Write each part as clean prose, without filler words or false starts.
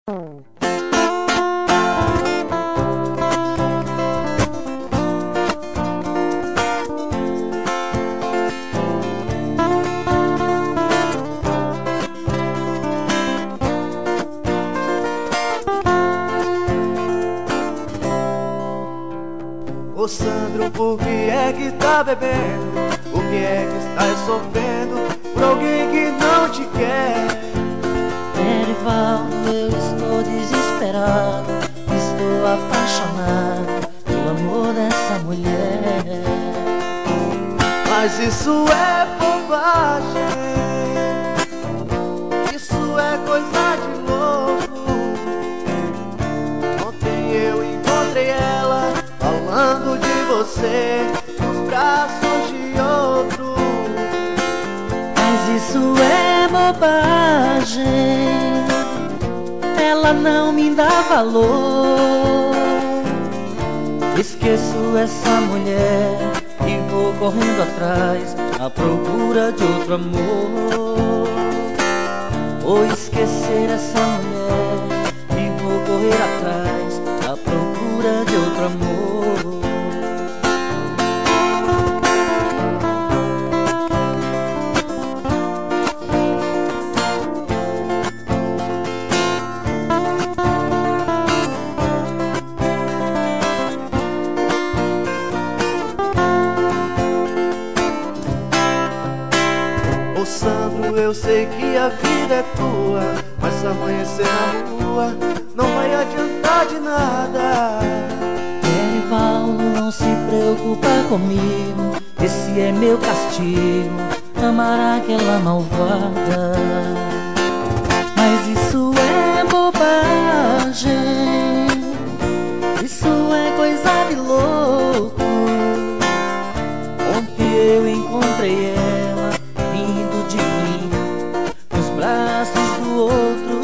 Ô Sandro, por que é que tá bebendo? Por que é que estás sofrendo por alguém que não te quer? Erivaldo, eu estou desesperado, estou apaixonado pelo amor dessa mulher. Mas isso é bobagem, isso é coisa de louco. Ontem eu encontrei ela falando de você nos braços de outro. Mas isso é bobagem, ela não me dá valor. Esqueço essa mulher e vou correndo atrás à procura de outro amor. Vou esquecer essa mulher e vou correr atrás à procura de outro amor. Ô Sandro, eu sei que a vida é tua, mas amanhecer na rua não vai adiantar de nada. Erivaldo, não se preocupa comigo, esse é meu castigo, amar aquela malvada. Mas isso é bobagem, isso é coisa de louco. Ontem eu encontrei ela rindo de mim nos braços do outro.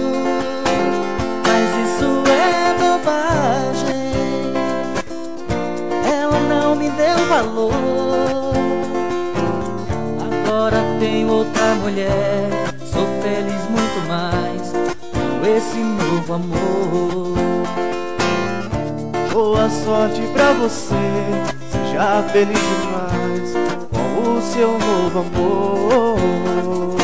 Mas isso é bobagem, ela não me deu valor. Agora tenho outra mulher, sou feliz muito mais com esse novo amor. Boa sorte pra você, seja feliz demais com o seu novo amor.